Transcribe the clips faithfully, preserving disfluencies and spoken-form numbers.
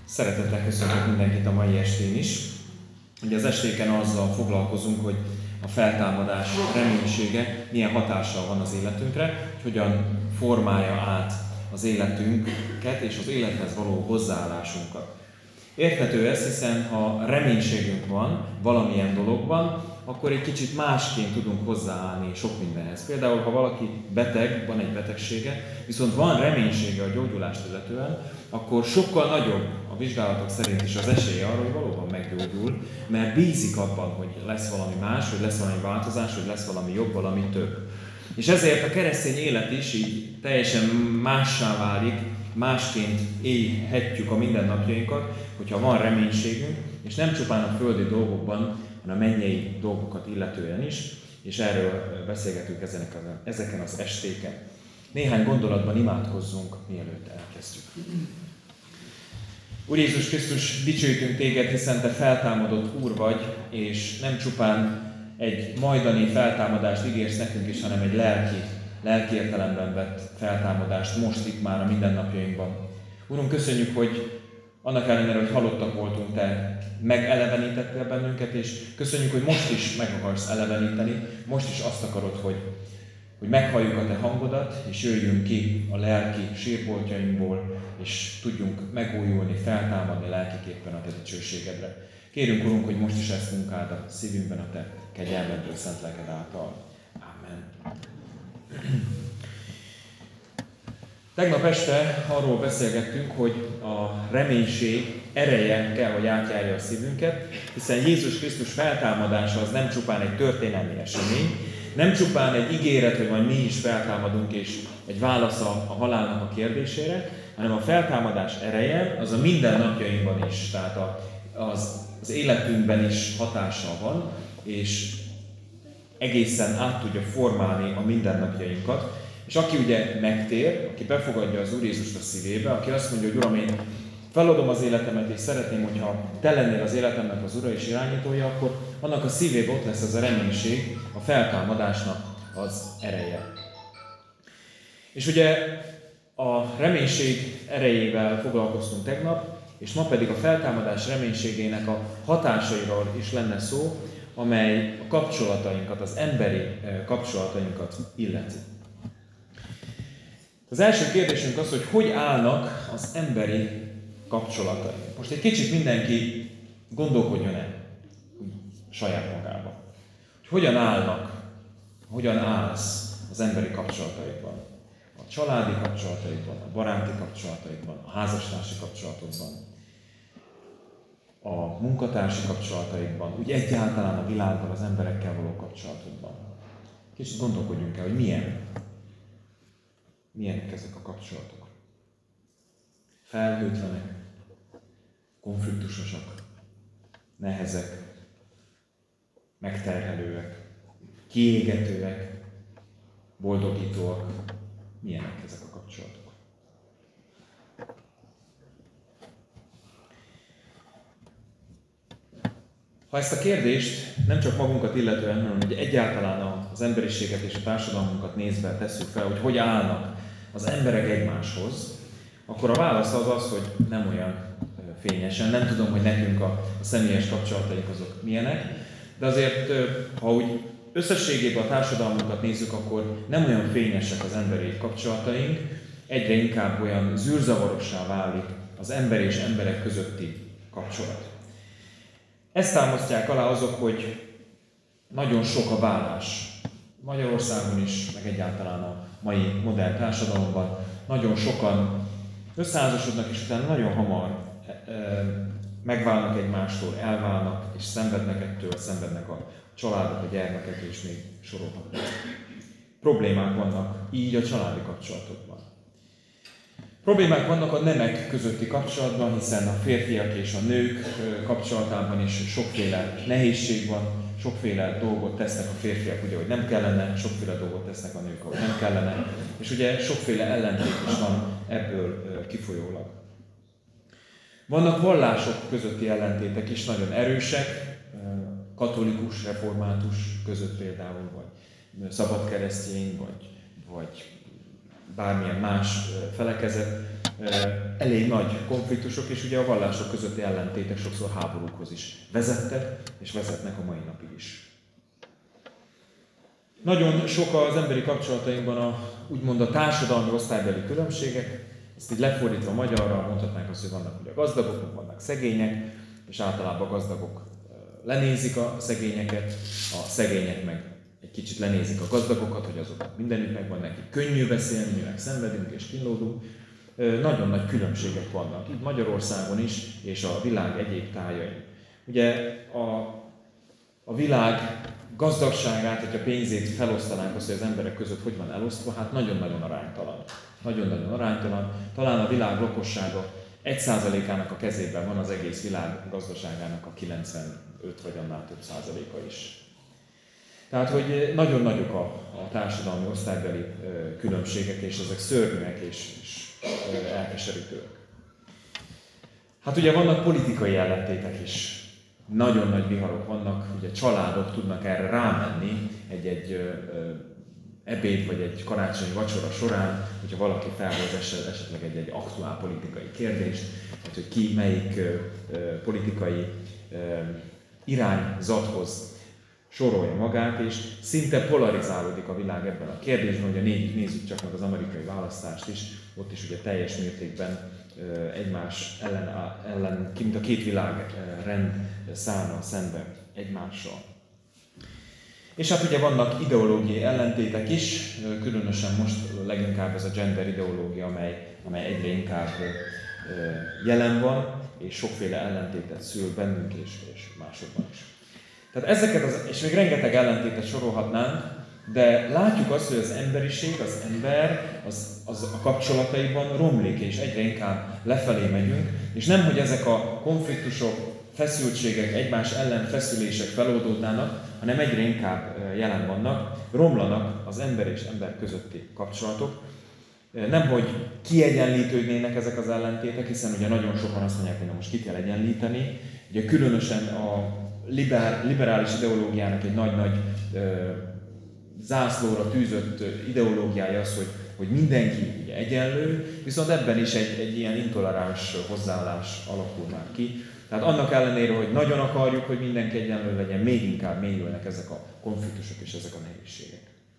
Szeretettel köszöntök mindenkit a mai estén is. Ugye az estéken azzal foglalkozunk, hogy a feltámadás reménysége milyen hatással van az életünkre, hogy hogyan formálja át az életünket és az élethez való hozzáállásunkat. Érthető ez, hiszen ha reménységünk van valamilyen dologban, akkor egy kicsit másként tudunk hozzáállni sok mindenhez. Például, ha valaki beteg, van egy betegsége, viszont van reménysége a gyógyulást illetően, akkor sokkal nagyobb a vizsgálatok szerint is az esélye arra, hogy valóban meggyógyul, mert bízik abban, hogy lesz valami más, hogy lesz valami változás, hogy lesz valami jobb, valami több. És ezért a keresztény élet is így teljesen mássá válik, másként élhetjük a mindennapjainkat, hogyha van reménységünk, és nem csupán a földi dolgokban, hanem a mennyei dolgokat illetően is, és erről beszélgetünk ezeken az estéken. Néhány gondolatban imádkozzunk, mielőtt elkezdjük. Úr Jézus Krisztus, dicsőítünk Téged, hiszen Te feltámadott Úr vagy, és nem csupán egy majdani feltámadást ígérsz nekünk is, hanem egy lelki, lelki értelemben vett feltámadást most itt már a mindennapjainkban. Úrunk, köszönjük, hogy annak ellenére, hogy halottak voltunk, Te megelevenítettél bennünket, és köszönjük, hogy most is meg akarsz eleveníteni, most is azt akarod, hogy, hogy meghalljuk a Te hangodat, és jöjjünk ki a lelki sírboltjainkból, és tudjunk megújulni, feltámadni lelkiképpen a Te dicsőségedre. Kérünk, Urunk, hogy most is ezt munkád a szívünkben a Te kegyelmedből, szent lelked által. Amen. Tegnap este arról beszélgettünk, hogy a reménység ereje kell, hogy átjárja a szívünket, hiszen Jézus Krisztus feltámadása az nem csupán egy történelmi esemény, nem csupán egy ígéret, hogy majd mi is feltámadunk, és egy válasz a, a halálnak a kérdésére, hanem a feltámadás ereje az a mindennapjainkban is, tehát a, az, az életünkben is hatással van, és egészen át tudja formálni a mindennapjainkat. És aki ugye megtér, aki befogadja az Úr Jézust a szívébe, aki azt mondja, hogy Uram, én feladom az életemet, és szeretném, hogyha Te lennél az életemnek az Ura és irányítója, akkor annak a szívében ott lesz az a reménység, a feltámadásnak az ereje. És ugye a reménység erejével foglalkoztunk tegnap, és ma pedig a feltámadás reménységének a hatásairól is lenne szó, amely a kapcsolatainkat, az emberi kapcsolatainkat illeti. Az első kérdésünk az, hogy hogy állnak az emberi kapcsolatai. Most egy kicsit mindenki gondolkodjon el saját magába. Hogy hogyan állnak, hogyan állsz az emberi kapcsolataidban. A családi kapcsolataidban, a baráti kapcsolataidban, a házastársi kapcsolatodban, a munkatársi kapcsolataidban, úgy egyáltalán a világban, az emberekkel való kapcsolatodban. Kicsit gondolkodjunk el, hogy milyen. Milyenek ezek a kapcsolatok? Felhőtlenek, konfliktusosak, nehezek, megterhelőek, kiégetőek, boldogítóak. Milyenek ezek a kapcsolatok? Ha ezt a kérdést nem csak magunkat illetően, hanem hogy egyáltalán az emberiséget és a társadalmunkat nézve tesszük fel, hogy hogy állnak az emberek egymáshoz, akkor a válasz az az, hogy nem olyan fényesen. Nem tudom, hogy nekünk a, a személyes kapcsolataink azok milyenek, de azért, ha úgy összességében a társadalmunkat nézzük, akkor nem olyan fényesek az emberi kapcsolataink, egyre inkább olyan zűrzavarossá válik az ember és emberek közötti kapcsolat. Ezt támasztják alá azok, hogy nagyon sok a vállás. Magyarországon is, meg egyáltalán a mai modern társadalomban nagyon sokan összeházasodnak, és utána nagyon hamar e, e, megválnak egymástól, elválnak, és szenvednek ettől, szenvednek a családok, a gyermekek, és még sorolhatnak. Problémák vannak így a családi kapcsolatokban. Problémák vannak a nemek közötti kapcsolatban, hiszen a férfiak és a nők kapcsolatában is sokféle nehézség van, sokféle dolgot tesznek a férfiak, ugye, hogy nem kellene, sokféle dolgot tesznek a nők, hogy nem kellene, és ugye sokféle ellentét is van ebből kifolyólag. Vannak vallások közötti ellentétek is nagyon erősek, katolikus, református között például, vagy szabadkeresztény, vagy, vagy bármilyen más felekezet. elég nagy konfliktusok, és ugye a vallások közötti ellentétek sokszor háborúkhoz is vezettek, és vezetnek a mai napig is. Nagyon sok az emberi kapcsolatainkban a, úgymond a társadalmi osztálybeli különbségek, ezt így lefordítva magyarra mondhatnánk azt, hogy vannak ugye gazdagok, vannak szegények, és általában a gazdagok lenézik a szegényeket, a szegények meg egy kicsit lenézik a gazdagokat, hogy azok mindenütt megvan nekik könnyű beszélni, mi meg szenvedünk és kínlódunk. Nagyon nagy különbségek vannak, itt Magyarországon is, és a világ egyéb tájain. Ugye a, a világ gazdagságát, hogyha pénzét felosztanánk azt, hogy az emberek között hogy van elosztva, hát nagyon-nagyon aránytalan. Nagyon-nagyon aránytalan. Talán a világ lakossága egy százalékának a kezében van az egész világ gazdaságának a kilencvenöt vagy annál több százaléka is. Tehát, hogy nagyon nagyok a, a társadalmi osztálybeli ö, különbségek, és ezek szörnyűek és, és ö, elkeserítőek. Hát ugye vannak politikai ellentétek is. Nagyon nagy viharok vannak, ugye családok tudnak erre rámenni egy-egy ö, ö, ebéd vagy egy karácsonyi vacsora során, hogyha valaki felhoz esetleg egy-egy aktuál politikai kérdést, tehát hogy ki melyik ö, ö, politikai ö, irányzathoz sorolja magát, és szinte polarizálódik a világ ebben a kérdésben, ugye nézzük csak meg az amerikai választást is, ott is ugye teljes mértékben ö, egymás ellen, ellen, mint a két világrend szállna szembe egymással. És hát ugye vannak ideológiai ellentétek is, különösen most leginkább ez a gender ideológia, amely, amely egyre inkább jelen van, és sokféle ellentétet szül bennünk és, és másokban is. Tehát ezeket, az, és még rengeteg ellentétet sorolhatnánk, de látjuk azt, hogy az emberiség, az ember, az, az a kapcsolataiban romlik, és egyre inkább lefelé megyünk, és nem, hogy ezek a konfliktusok, feszültségek, egymás ellen feszülések feloldódnának, hanem egyre inkább jelen vannak, romlanak az ember és ember közötti kapcsolatok. Nemhogy kiegyenlítődnének ezek az ellentétek, hiszen ugye nagyon sokan azt mondják, hogy na most ki kell egyenlíteni. Ugye különösen a liber, liberális ideológiának egy nagy-nagy ö, zászlóra tűzött ideológiája az, hogy, hogy mindenki ugye egyenlő, viszont ebben is egy, egy ilyen intoleráns hozzáállás alakul már ki. Tehát annak ellenére, hogy nagyon akarjuk, hogy mindenki egyenlő legyen, még inkább mélyülnek ezek a konfliktusok és ezek a nehézségek.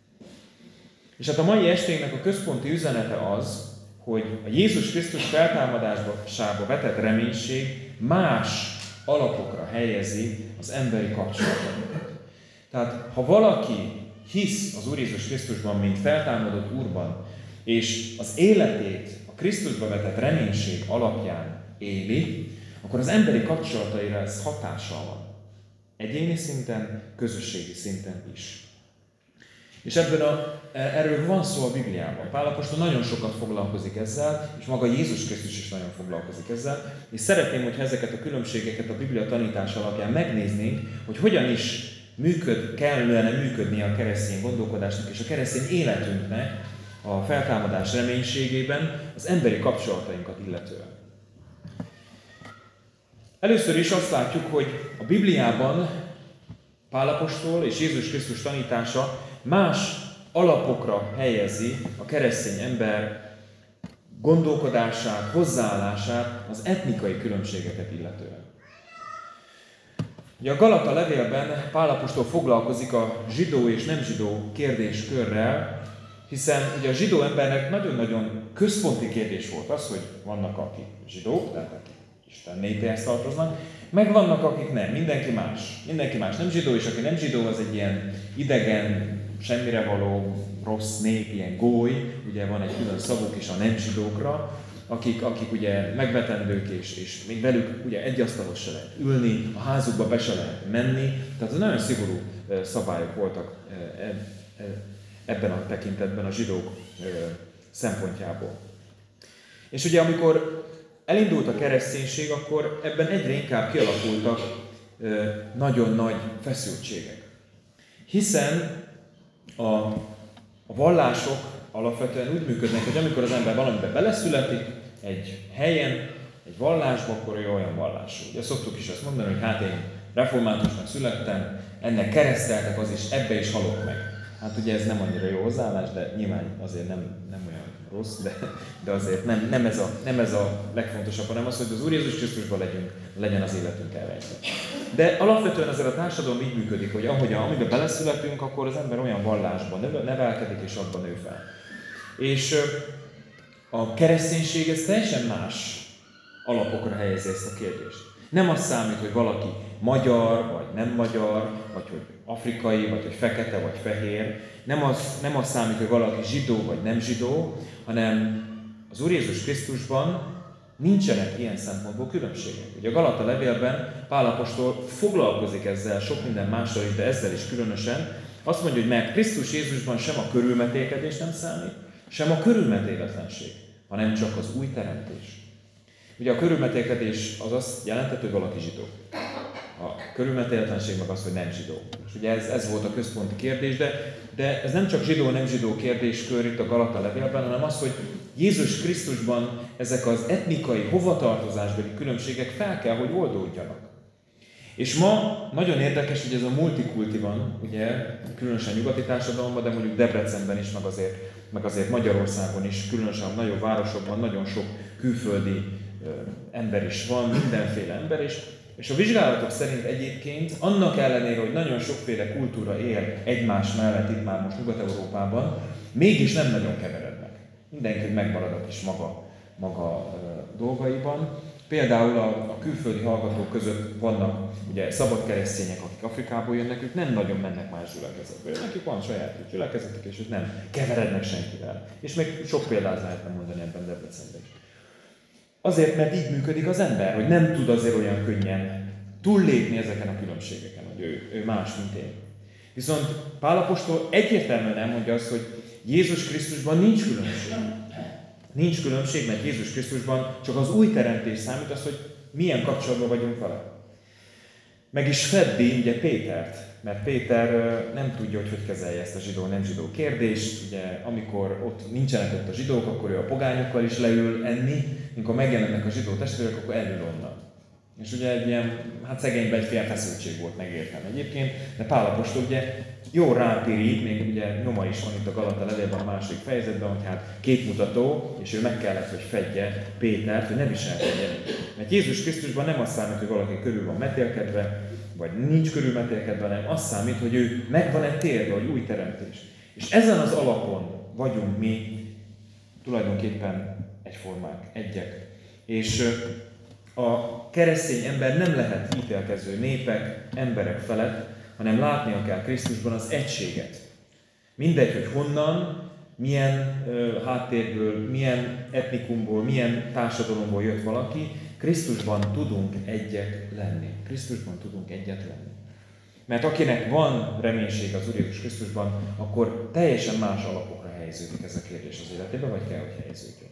És hát a mai estének a központi üzenete az, hogy a Jézus Krisztus feltámadásába vetett reménység más alapokra helyezi az emberi kapcsolatokat. Tehát ha valaki hisz az Úr Jézus Krisztusban, mint feltámadott Úrban, és az életét a Krisztusba vetett reménység alapján éli, akkor az emberi kapcsolataira ez hatással van. Egyéni szinten, közösségi szinten is. És ebben a, erről van szó a Bibliában. Pál apostol nagyon sokat foglalkozik ezzel, és maga Jézus Krisztus is nagyon foglalkozik ezzel. És szeretném, hogyha ezeket a különbségeket a Biblia tanítás alapján megnéznénk, hogy hogyan is működ, kellene működni a keresztény gondolkodásnak és a keresztény életünknek a feltámadás reménységében az emberi kapcsolatainkat illetően. Először is azt látjuk, hogy a Bibliában Pál apostol és Jézus Krisztus tanítása más alapokra helyezi a keresztény ember gondolkodását, hozzáállását, az etnikai különbségeket illetően. Ugye a Galata levélben Pál apostol foglalkozik a zsidó és nem zsidó kérdéskörrel, hiszen ugye a zsidó embernek nagyon-nagyon központi kérdés volt az, hogy vannak akik zsidók, tehát akik Isten népéhez tartoznak, meg vannak akik nem, mindenki más. Mindenki más nem zsidó, és aki nem zsidó, az egy ilyen idegen, semmire való, rossz nép, ilyen góly, ugye van egy külön szavuk is a nem zsidókra, akik, akik ugye megvetendők, és, és még velük ugye egy asztalhoz se lehet ülni, a házukba be se lehet menni, tehát az nagyon szigorú szabályok voltak ebben a tekintetben a zsidók szempontjából. És ugye amikor elindult a kereszténység, akkor ebben egyre inkább kialakultak nagyon nagy feszültségek. Hiszen a, a vallások alapvetően úgy működnek, hogy amikor az ember valamiben beleszületik, egy helyen, egy vallásba, akkor ő olyan vallású. Ugye szoktuk is azt mondani, hogy hát én reformátusnak születtem, ennek kereszteltek, az is, ebbe is halok meg. Hát ugye ez nem annyira jó hozzáállás, de nyilván azért nem, nem olyan rossz, de, de azért nem, nem, ez a, nem ez a legfontosabb, hanem az, hogy az Úr Jézus Krisztusban legyünk, legyen az életünk elrejtve. De alapvetően azért a társadalom így működik, hogy ahogy amiben beleszületünk, akkor az ember olyan vallásban nevelkedik, és abban nő fel. És a kereszténység ez teljesen más alapokra helyezi ezt a kérdést. Nem az számít, hogy valaki magyar, vagy nem magyar, vagy hogy afrikai, vagy hogy fekete, vagy fehér. Nem az, nem az számít, hogy valaki zsidó, vagy nem zsidó, hanem az Úr Jézus Krisztusban nincsenek ilyen szempontból különbségek. Ugye a Galata levélben Pál apostol foglalkozik ezzel, sok minden mással is, de ezzel is különösen. Azt mondja, hogy mert Krisztus Jézusban sem a körülmetélkedés nem számít, sem a körülmetéletlenség, hanem csak az új teremtés. Ugye a körülmetélkedés az azt jelentett, hogy valaki zsidó. A körülmetéletlenség meg az, hogy nem zsidó. És ugye ez, ez volt a központi kérdés, de, de ez nem csak zsidó-nem zsidó kérdéskör itt a Galata levélben, hanem az, hogy Jézus Krisztusban ezek az etnikai, hovatartozásbeli különbségek fel kell, hogy oldódjanak. És ma nagyon érdekes, hogy ez a multikulti van, ugye, különösen nyugati társadalomban, de mondjuk Debrecenben is, meg azért, meg azért Magyarországon is, különösen a nagyobb városokban nagyon sok külföldi ö, ember is van, mindenféle ember is. És a vizsgálatok szerint egyébként, annak ellenére, hogy nagyon sokféle kultúra él egymás mellett itt már most Nyugat-Európában, mégis nem nagyon keverednek. Mindenki megmarad a kis maga, maga ö, dolgaiban. Például a, a külföldi hallgatók között vannak ugye szabad keresztények, akik Afrikából jönnek, ők nem nagyon mennek más gyülekezetbe. Nekik van saját gyülekezetek, és ők nem keverednek senkivel. És még sok példát lehetne mondani ebben Debrecenben is. Azért, mert így működik az ember, hogy nem tud azért olyan könnyen túllépni ezeken a különbségeken, hogy ő, ő más, mint én. Viszont Pál apostol egyértelműen elmondja azt, hogy Jézus Krisztusban nincs különbség. Nincs különbség, mert Jézus Krisztusban csak az új teremtés számít, az, hogy milyen kapcsolatban vagyunk vele. Meg is feddi ugye Pétert, mert Péter nem tudja, hogy hogy kezelje ezt a zsidó-nem zsidó kérdést. Ugye, amikor ott nincsenek ott a zsidók, akkor ő a pogányokkal is leül enni, amikor megjelennek a zsidó testvérek, akkor elül onnan. És ugye egy ilyen, hát szegényben egyféle feszültség volt, megértem egyébként, de Pál apostol ugye jól rápirít, még ugye nyoma is van itt a Galata levélben a második fejezetben, hogy hát képmutató, és ő meg kellett, hogy fedje Pétert, hogy ne viselkedjen. Mert Jézus Krisztusban nem az számít, hogy valaki körül van metélkedve, vagy nincs körülmetélkedve, hanem az számít, hogy ő meg van-e térve, hogy új teremtés. És ezen az alapon vagyunk mi tulajdonképpen egyformák, egyek. És a keresztény ember nem lehet ítélkező népek, emberek felett, hanem látnia kell Krisztusban az egységet. Mindegy, hogy honnan, milyen ö, háttérből, milyen etnikumból, milyen társadalomból jött valaki, Krisztusban tudunk egyek lenni. Krisztusban tudunk egyet lenni. Mert akinek van reménység az Úr Jézus Krisztusban, akkor teljesen más alapokra helyeződik ez a kérdés az életében, vagy kell, hogy helyeződjön.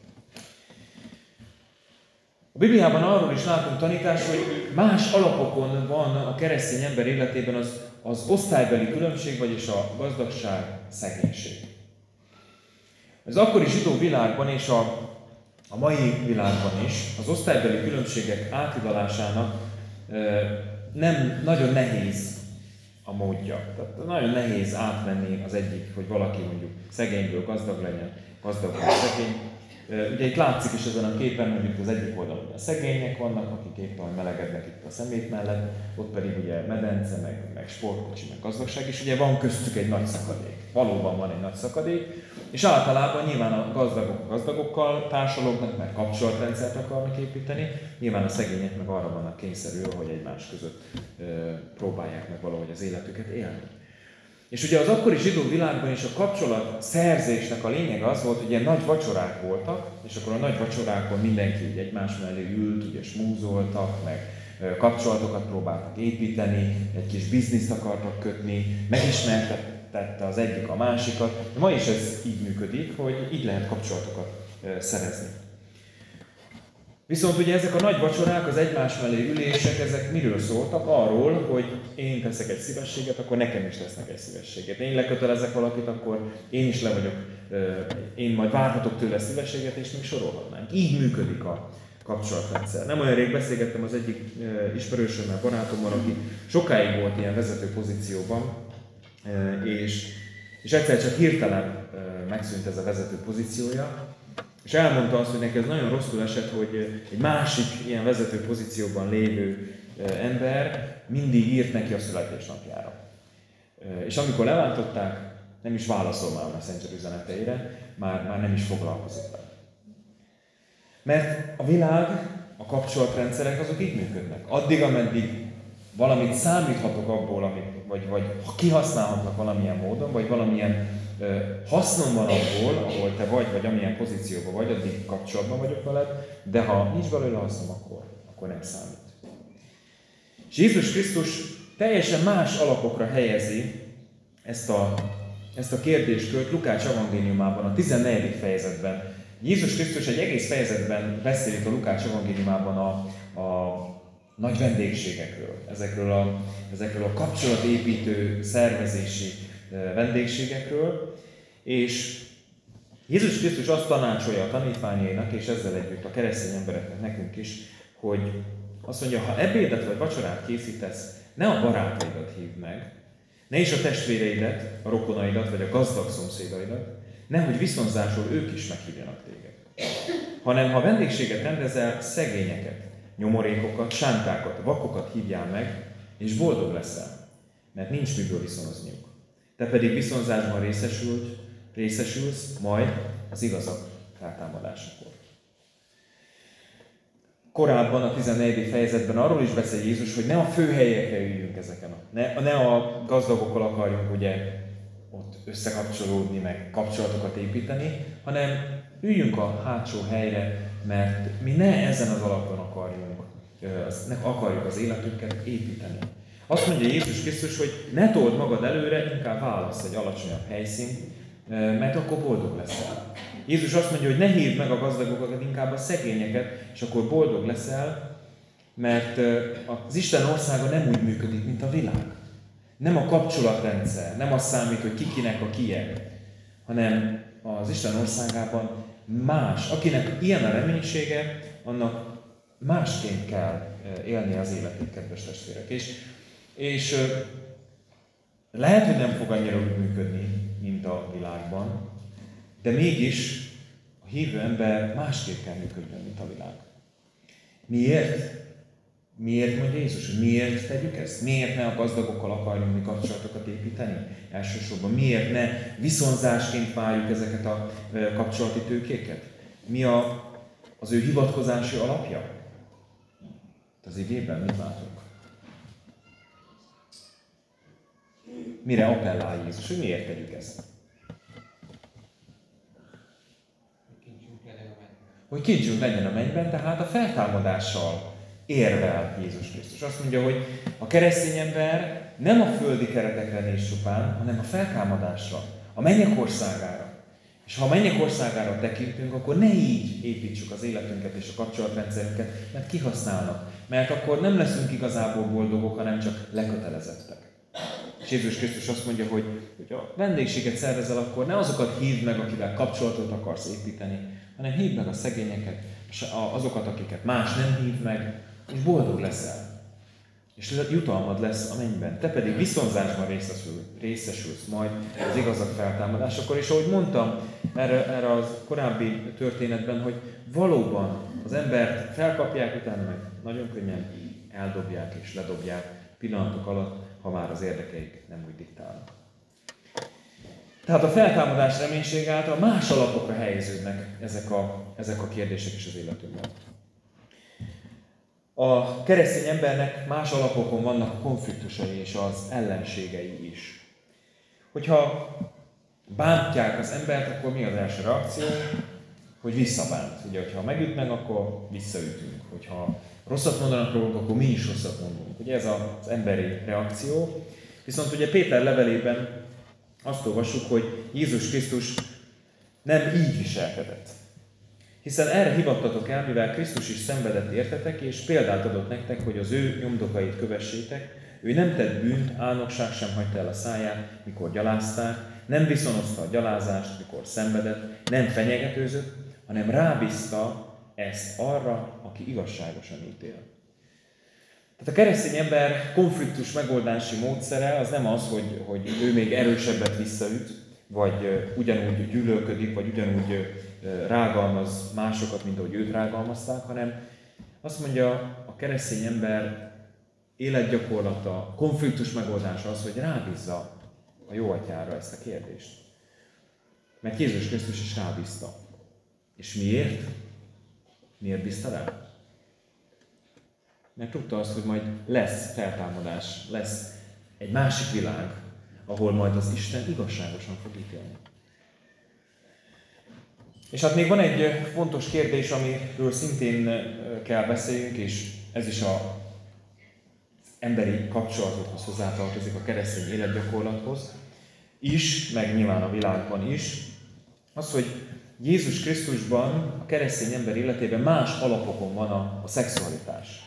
A Bibliában arról is látunk tanítást, hogy más alapokon van a keresztény ember életében az, az osztálybeli különbség, vagyis a gazdagság, szegénység. Az akkori zsidó világban és a, a mai világban is az osztálybeli különbségek átidalásának e, nem nagyon nehéz a módja. Tehát nagyon nehéz átmenni az egyik, hogy valaki mondjuk szegényből gazdag legyen, gazdagból szegény. Ugye itt látszik is ezen a képen, hogy itt az egyik oldalon a szegények vannak, akik éppen melegednek itt a szemét mellett, ott pedig ugye medence, meg, meg sportkocsi, meg gazdagság, és ugye van köztük egy nagy szakadék. Valóban van egy nagy szakadék, és általában nyilván a gazdagok a gazdagokkal társalognak, mert kapcsolatrendszert akarnak építeni, nyilván a szegények meg arra vannak kényszerülve, hogy egymás között ö, próbálják meg valahogy az életüket élni. És ugye az akkori zsidó világban is a kapcsolat szerzésnek a lényege az volt, hogy ilyen nagy vacsorák voltak, és akkor a nagy vacsorákon mindenki ugye egymás mellé ült, ugye smúzoltak, meg kapcsolatokat próbáltak építeni, egy kis bizniszt akartak kötni, megismertette az egyik a másikat. Ma is ez így működik, hogy így lehet kapcsolatokat szerezni. Viszont ugye ezek a nagy vacsorák, az egymás mellé ülések, ezek miről szóltak? Arról, hogy én teszek egy szívességet, akkor nekem is tesznek egy szívességet. Én lekötelezek valakit, akkor én is le vagyok, én majd várhatok tőle szívességet, és még sorolhatnánk. Így működik a kapcsolatrendszer. Nem olyan rég beszélgettem az egyik ismerősömmel, barátommal, aki sokáig volt ilyen vezető pozícióban, és, és egyszer csak hirtelen megszűnt ez a vezető pozíciója, És elmondta azt, hogy neki ez nagyon rosszul esett, hogy egy másik ilyen vezető pozícióban lévő ember mindig írt neki a születésnapjára. És amikor leváltották, nem is válaszol már a Messenger üzeneteire, már, már nem is foglalkozik vele. Mert a világ, a kapcsolatrendszerek azok így működnek. Addig, ameddig valamit számíthatok abból, amit, vagy, vagy kihasználhatlak valamilyen módon, vagy valamilyen ö, hasznom van abból, ahol te vagy, vagy amilyen pozícióban vagy, addig kapcsolatban vagyok veled, de ha nincs belőle hasznom, akkor, akkor nem számít. És Jézus Krisztus teljesen más alapokra helyezi ezt a, ezt a kérdéskört Lukács evangéliumában, a tizennegyedik fejezetben. Jézus Krisztus egy egész fejezetben beszélik a Lukács evangéliumában a, a nagy vendégségekről, ezekről a, ezekről a kapcsolatépítő, szervezési vendégségekről, és Jézus Krisztus azt tanácsolja a tanítványainak, és ezzel együtt a keresztény embereknek, nekünk is, hogy azt mondja, ha ebédet vagy vacsorát készítesz, ne a barátaidat hívd meg, ne is a testvéreidet, a rokonaidat, vagy a gazdag szomszédaidat, nehogy viszonzásul ők is meghívjanak téged. Hanem ha vendégséget rendezel, szegényeket, nyomorékokat, sántákat, vakokat hívjál meg, és boldog leszel, mert nincs miből viszonozniuk. Te pedig viszonzásban részesülsz, részesülsz majd az igazak feltámadásakor. Korábban a tizennegyedik fejezetben arról is beszél Jézus, hogy ne a főhelyekre üljünk ezeken, a, ne, ne a gazdagokkal akarjunk ugye ott összekapcsolódni, meg kapcsolatokat építeni, hanem üljünk a hátsó helyre, mert mi ne ezen az alapon akarjunk, ne akarjuk az életünket építeni. Azt mondja Jézus Krisztus, hogy ne told magad előre, inkább válasz egy alacsonyabb helyszínt, mert akkor boldog leszel. Jézus azt mondja, hogy ne hívd meg a gazdagokat, inkább a szegényeket, és akkor boldog leszel, mert az Isten országa nem úgy működik, mint a világ. Nem a kapcsolatrendszer, nem az számít, hogy ki kinek a kie, hanem az Isten országában más. Akinek ilyen a reménysége, annak másként kell élni az életét, kedves testvérek. És, és lehet, hogy nem fog annyira úgy működni, mint a világban, de mégis a hívő ember másképp kell működni, mint a világ. Miért? Miért mondja Jézus, hogy miért tegyük ezt? Miért ne a gazdagokkal akarjunk mi kapcsolatokat építeni? Elsősorban miért ne viszonzásként várjuk ezeket a kapcsolati tőkéket? Mi a, az ő hivatkozási alapja? Az igében mit látunk? Mire appellál Jézus, hogy miért tegyük ezt? Hogy kincsünk legyen a mennyben, tehát a feltámadással érvel Jézus Krisztus. Azt mondja, hogy a keresztény ember nem a földi keretekre néz csupán, hanem a feltámadásra, a mennyek országára. És ha a mennyek országára tekintünk, akkor ne így építsük az életünket és a kapcsolatrendszerünket, mert kihasználnak. Mert akkor nem leszünk igazából boldogok, hanem csak lekötelezettek. És Jézus Krisztus azt mondja, hogy, hogy a vendégséget szervezel, akkor ne azokat hívd meg, akivel kapcsolatot akarsz építeni, hanem hívd meg a szegényeket, azokat, akiket más nem hív meg, és boldog leszel. És jutalmad lesz a mennyben. Te pedig viszonzásban részesül, részesülsz majd az igazak feltámadásakor. És ahogy mondtam erre, erre az korábbi történetben, hogy valóban az embert felkapják, utána meg nagyon könnyen eldobják és ledobják pillanatok alatt, ha már az érdekeik nem úgy diktálnak. Tehát a feltámadás reménység által más alapokra helyeződnek ezek a, ezek a kérdések is az életünkben. A keresztény embernek más alapokon vannak a konfliktusai és az ellenségei is. Hogyha bántják az embert, akkor mi az első reakció? Hogy visszabánt. Ugye, hogyha megütnek, akkor visszaütünk. Hogyha rosszat mondanak rólunk, akkor mi is rosszat mondunk. Ugye ez az emberi reakció. Viszont ugye Péter levelében azt olvassuk, hogy Jézus Krisztus nem így viselkedett. Hiszen erre hivattatok el, mivel Krisztus is szenvedett értetek, és példát adott nektek, hogy az ő nyomdokait kövessétek. Ő nem tett bűnt, álnokság sem hagyta el a száját, mikor gyalázták, nem viszonozta a gyalázást, mikor szenvedett, nem fenyegetőzött, hanem rábízta ezt arra, aki igazságosan ítél. Tehát a keresztény ember konfliktus megoldási módszere az nem az, hogy, hogy ő még erősebbet visszaüt, vagy ugyanúgy gyűlölködik, vagy ugyanúgy rágalmaz másokat, mint ahogy őt rágalmazták, hanem azt mondja, a keresztény ember életgyakorlata, konfliktus megoldása az, hogy rábízza a jó atyára ezt a kérdést. Mert Jézus Krisztus is rábízta. És miért? Miért bízta rá? Mert tudta azt, hogy majd lesz feltámadás, lesz egy másik világ, ahol majd az Isten igazságosan fog ítélni. És hát még van egy fontos kérdés, amiről szintén kell beszéljünk, és ez is a emberi kapcsolatokhoz hozzátartozik, a keresztény életgyakorlathoz is, meg nyilván a világban is. Az, hogy Jézus Krisztusban, a keresztény ember életében más alapokon van a, a szexualitás.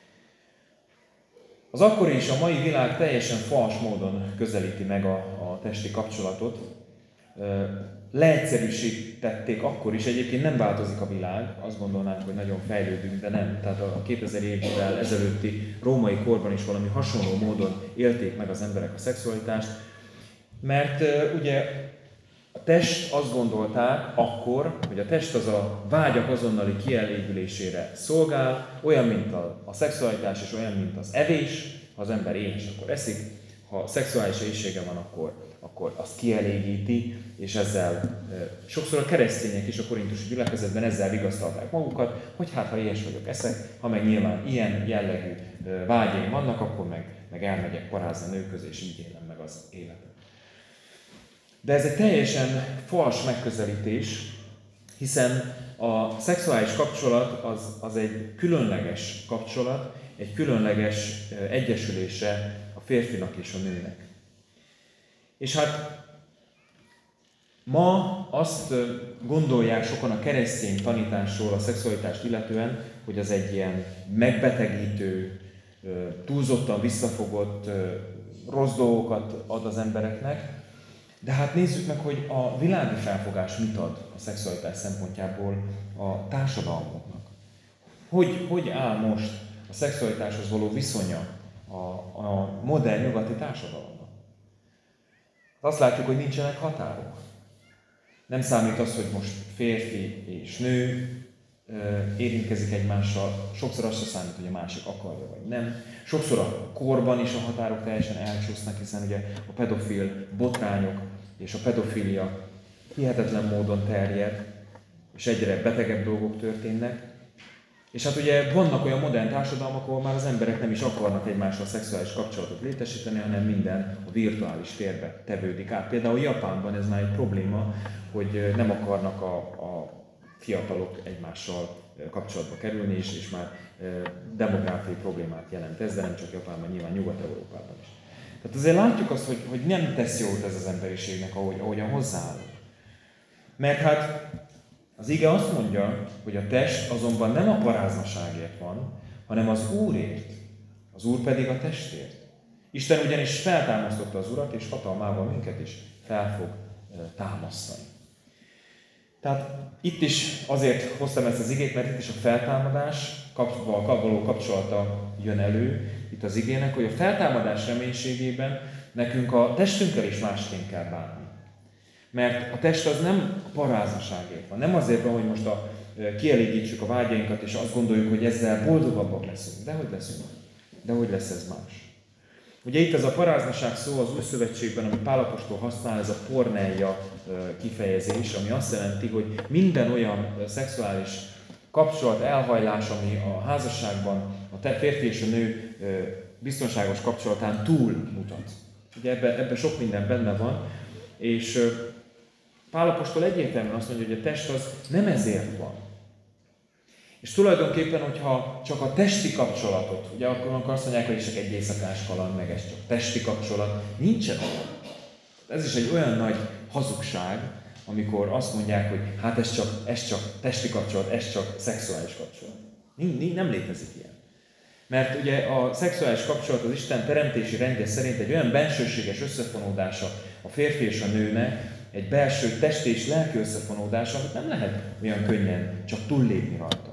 Az akkori és a mai világ teljesen fals módon közelíti meg a, a testi kapcsolatot. Leegyszerűsítették akkor is, egyébként nem változik a világ, azt gondolnánk, hogy nagyon fejlődünk, de nem. Tehát a kétezer évvel ezelőtti római korban is valami hasonló módon élték meg az emberek a szexualitást, mert uh, ugye a test, azt gondolták akkor, hogy a test az a vágyak azonnali kielégülésére szolgál, olyan, mint a, a szexualitás, és olyan, mint az evés. Ha az ember éhes, akkor eszik, ha szexuális éhsége van, akkor, akkor azt kielégíti, és ezzel e, sokszor a keresztények is a korintusi gyülekezetben ezzel vigasztalták magukat, hogy hát ha éhes vagyok, eszek, ha meg nyilván ilyen jellegű e, vágyaim vannak, akkor meg, meg elmegyek parázni a nők közé, és így élem meg az életet. De ez egy teljesen fals megközelítés, hiszen a szexuális kapcsolat az, az egy különleges kapcsolat, egy különleges egyesülése a férfinak és a nőnek. És hát ma azt gondolják sokan a keresztény tanításról, a szexualitást illetően, hogy az egy ilyen megbetegítő, túlzottan visszafogott, rossz dolgokat ad az embereknek. De hát nézzük meg, hogy a világi felfogás mit ad a szexualitás szempontjából a társadalmunknak. Hogy, hogy áll most a szexualitáshoz való viszonya a, a modern nyugati társadalomban? Azt látjuk, hogy nincsenek határok. Nem számít az, hogy most férfi és nő érintkezik egymással, sokszor azt sem számít, hogy a másik akarja vagy nem. Sokszor a korban is a határok teljesen elcsúsznak, hiszen ugye a pedofil botrányok és a pedofilia hihetetlen módon terjed, és egyre betegebb dolgok történnek. És hát ugye vannak olyan modern társadalmak, ahol már az emberek nem is akarnak egymással szexuális kapcsolatot létesíteni, hanem minden a virtuális térbe tevődik át. Például Japánban ez már egy probléma, hogy nem akarnak a, a fiatalok egymással kapcsolatba kerülni, és, és már demográfiai problémát jelent ez, de nem csak Japánban, nyilván Nyugat-Európában is. Tehát azért látjuk azt, hogy, hogy nem tesz jót ez az emberiségnek, ahogy, ahogyan hozzáállunk. Mert hát az ige azt mondja, hogy a test azonban nem a paráznaságért van, hanem az Úrért, az Úr pedig a testért. Isten ugyanis feltámasztotta az Urat, és hatalmával minket is fel fog támasztani. Tehát itt is azért hoztam ezt az igét, mert itt is a feltámadás való kapcsolata jön elő itt az igének, hogy a feltámadás reménységében nekünk a testünkkel is másként kell bánni. Mert a test az nem paráznaságért van, nem azért van, hogy most a, kielégítsük a vágyainkat, és azt gondoljuk, hogy ezzel boldogabbak leszünk. De hogy leszünk? De hogy lesz ez más? Ugye itt ez a paráznaság szó az Új Szövetségben, ami Pál apostol használ, ez a porneia kifejezés, ami azt jelenti, hogy minden olyan szexuális kapcsolat, elhajlás, ami a házasságban a férfi és a nő biztonságos kapcsolatán túl mutat. Ugye ebben ebbe sok minden benne van, és Pál apostol egyértelműen azt mondja, hogy a test az nem ezért van. És tulajdonképpen, hogyha csak a testi kapcsolatot, ugye akkor azt mondják, hogy csak egy éjszakás kaland, meg ez csak testi kapcsolat, nincsen olyan. Ez is egy olyan nagy hazugság, amikor azt mondják, hogy hát ez csak, ez csak testi kapcsolat, ez csak szexuális kapcsolat. Nem létezik ilyen. Mert ugye a szexuális kapcsolat az Isten teremtési rendje szerint egy olyan bensőséges összefonódása a férfi és a nőnek, egy belső testi és lelki összefonódása, amit nem lehet olyan könnyen csak túllépni rajta.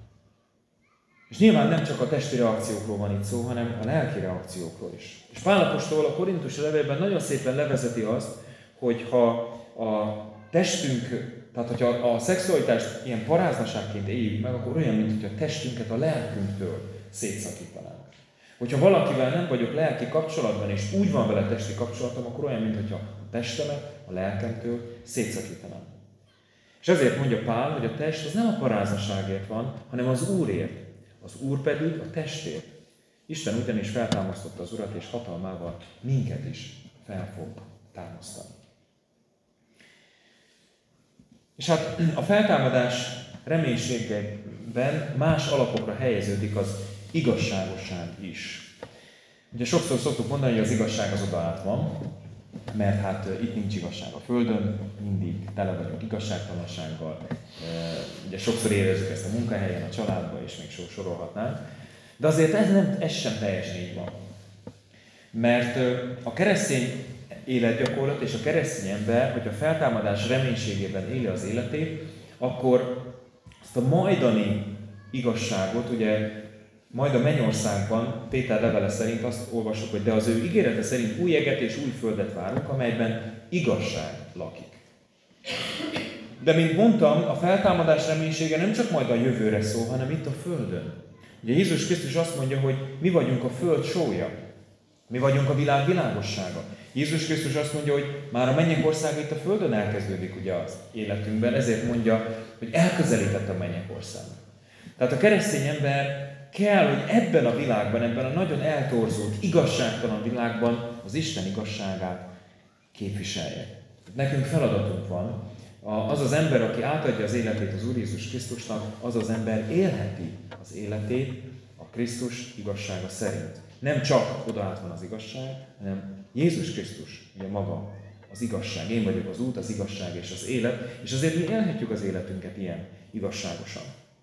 És nyilván nem csak a testi reakciókról van itt szó, hanem a lelki reakciókról is. És Pál apostol a korintusi levélben nagyon szépen levezeti azt, hogy ha a testünk, Tehát, hogyha a szexualitást ilyen paráznaságként éljük meg, akkor olyan, mint hogy a testünket a lelkünktől szétszakítanánk. Hogyha valakivel nem vagyok lelki kapcsolatban, és úgy van vele testi kapcsolatom, akkor olyan, mintha a testemet a lelkemtől szétszakítanám. És ezért mondja Pál, hogy a test az nem a paráznaságért van, hanem az Úrért. Az Úr pedig a testért. Isten ugyanis feltámasztotta az Urat, és hatalmával minket is fel fog támasztani. És hát a feltámadás reménységben más alapokra helyeződik az igazságosság is. Ugye sokszor szoktuk mondani, hogy az igazság az oda át van, mert hát itt nincs igazság a Földön, mindig tele vagyunk igazságtalansággal. Ugye sokszor érezzük ezt a munkahelyen, a családban, és még sok sorolhatnánk. De azért ez, nem, ez sem teljesen így van. Mert a keresztény életgyakorlat és a keresztény ember, hogy a feltámadás reménységében éli az életét, akkor azt a majdani igazságot, ugye majd a mennyországban Péter levele szerint azt olvasok, hogy de az ő ígérete szerint új eget és új földet várunk, amelyben igazság lakik. De mint mondtam, a feltámadás reménysége nem csak majd a jövőre szól, hanem itt a Földön. Ugye Jézus Krisztus azt mondja, hogy mi vagyunk a Föld sója. Mi vagyunk a világ világossága. Jézus Krisztus azt mondja, hogy már a mennyek országa itt a Földön elkezdődik ugye az életünkben, ezért mondja, hogy elközelített a mennyek országa. Tehát a keresztény ember kell, hogy ebben a világban, ebben a nagyon eltorzult, igazságtalan világban az Isten igazságát képviselje. Nekünk feladatunk van. Az az ember, aki átadja az életét az Úr Jézus Krisztusnak, az az ember élheti az életét a Krisztus igazsága szerint. Nem csak oda át van az igazság, hanem Jézus Krisztus, ugye maga az igazság. Én vagyok az út, az igazság és az élet, és azért mi élhetjük az életünket ilyen igazságosan.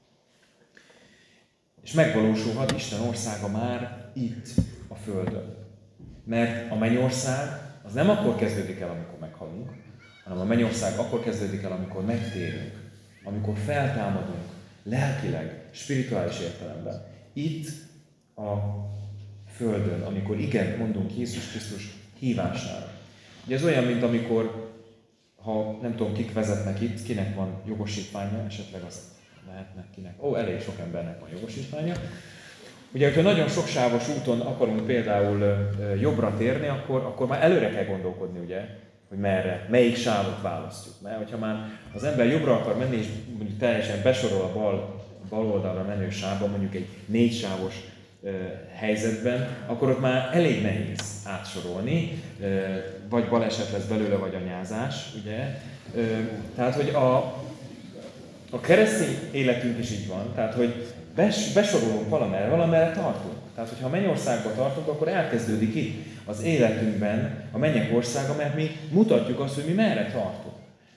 És megvalósulhat Isten országa már itt a Földön. Mert a mennyország az nem akkor kezdődik el, amikor meghalunk, hanem a mennyország akkor kezdődik el, amikor megtérünk, amikor feltámadunk lelkileg, spirituális értelemben. Itt a Földön, amikor igen mondunk Jézus Krisztus hívására. Ugye ez olyan, mint amikor, ha nem tudom, kik vezetnek itt, kinek van jogosítványa, esetleg azt lehetnek kinek. Ó, elég sok embernek van jogosítványa. Ugye, hogyha nagyon soksávos úton akarunk például jobbra térni, akkor, akkor már előre kell gondolkodni, ugye, hogy merre, melyik sávot választjuk. Mert hogyha már az ember jobbra akar menni, és mondjuk teljesen besorol a bal, bal oldalra menő sávba, mondjuk egy négy sávos uh, helyzetben, akkor ott már elég nehéz átsorolni, uh, vagy baleset lesz belőle, vagy anyázás, ugye. Uh, tehát, hogy a, a keresztény életünk is így van, tehát, hogy bes, besorolunk valamerre, valamerre tartunk. Tehát, hogyha a mennyországba tartunk, akkor elkezdődik itt az életünkben a mennyek országa, mert mi mutatjuk azt, hogy mi merre tartunk.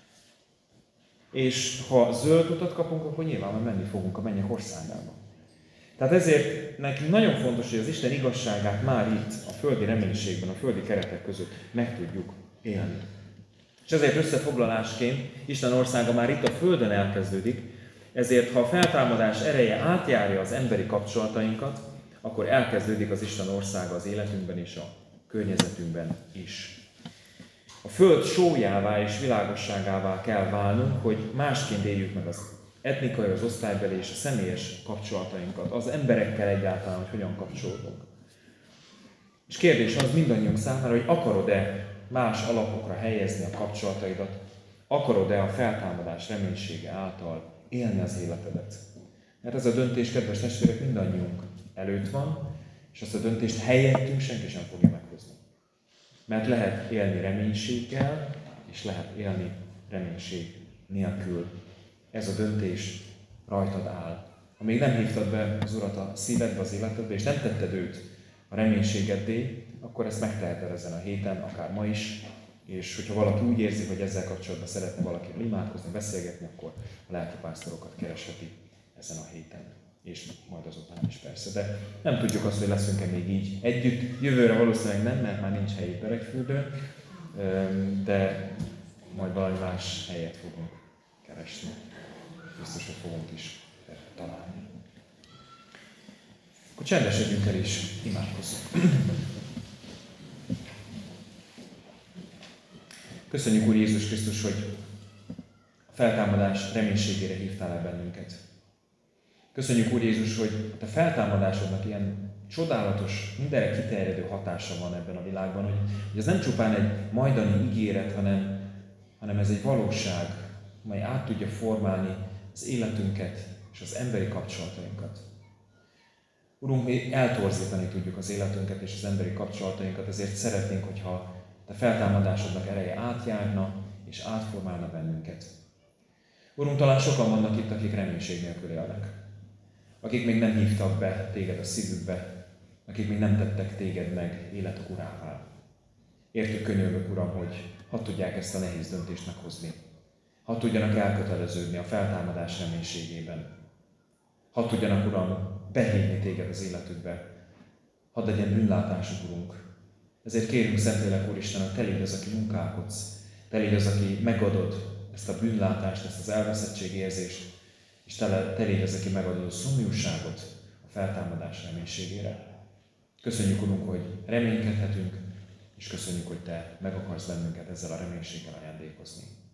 És ha zöld utat kapunk, akkor nyilván már menni fogunk a mennyek országába. Tehát ezért nekünk nagyon fontos, hogy az Isten igazságát már itt, a földi reménységben, a földi keretek között meg tudjuk élni. És ezért összefoglalásként Isten országa már itt a Földön elkezdődik, ezért ha a feltámadás ereje átjárja az emberi kapcsolatainkat, akkor elkezdődik az Isten országa az életünkben és a környezetünkben is. A Föld sójává és világosságává kell válnunk, hogy másként éljük meg az etnikai, az osztálybeli és a személyes kapcsolatainkat, az emberekkel egyáltalán, hogy hogyan kapcsolódunk. És kérdés az mindannyiunk számára, hogy akarod-e más alapokra helyezni a kapcsolataidat, akarod-e a feltámadás reménysége által élni az életedet. Mert ez a döntés, kedves testvérek, mindannyiunk előtt van, és azt a döntést helyettünk senki sem fogja meghozni. Mert lehet élni reménységgel, és lehet élni reménység nélkül. Ez a döntés rajtad áll. Ha még nem hívtad be az Urat a szívedbe, az életedbe, és nem tetted őt a reménységeddé, akkor ezt megteheted ezen a héten, akár ma is, és hogyha valaki úgy érzi, hogy ezzel kapcsolatban szeretne valakivel imádkozni, beszélgetni, akkor a lelkipásztorokat keresheti ezen a héten. És majd azután is persze. De nem tudjuk azt, hogy leszünk-e még így együtt. Jövőre valószínűleg nem, mert már nincs helyi Beregfürdőn, de majd valami más helyet fogunk keresni. Biztos, hogy fogunk is találni. Akkor csendesedjünk el és imádkozzunk. Köszönjük, Úr Jézus Krisztus, hogy a feltámadás reménységére hívtál el bennünket. Köszönjük, Úr Jézus, hogy a te feltámadásodnak ilyen csodálatos, mindenre kiterjedő hatása van ebben a világban, hogy, hogy ez nem csupán egy majdani ígéret, hanem, hanem ez egy valóság, mely át tudja formálni az életünket és az emberi kapcsolatainkat. Urunk, mi eltorzítani tudjuk az életünket és az emberi kapcsolatainkat, ezért szeretnénk, hogyha te feltámadásodnak ereje átjárna és átformálna bennünket. Urunk, talán sokan vannak itt, akik reménység nélkül élnek. Akik még nem hívtak be téged a szívükbe, akik még nem tettek téged meg életük urává. Értük, könyörgök, Uram, hogy hadd tudják ezt a nehéz döntést meghozni. Hadd tudjanak elköteleződni a feltámadás reménységében. Hadd tudjanak, Uram, behívni téged az életükbe. Hadd legyen bűnlátásuk, Urunk. Ezért kérünk, Szentlélek Úristen, hogy te légy az, aki munkálkodsz. Te légy az, aki megadod ezt a bűnlátást, ezt az elveszettségérzést, és te, te légy az, aki megadod a szomjúságot a feltámadás reménységére. Köszönjük, Urunk, hogy reménykedhetünk, és köszönjük, hogy te meg akarsz bennünket ezzel a reménységgel ajándékozni.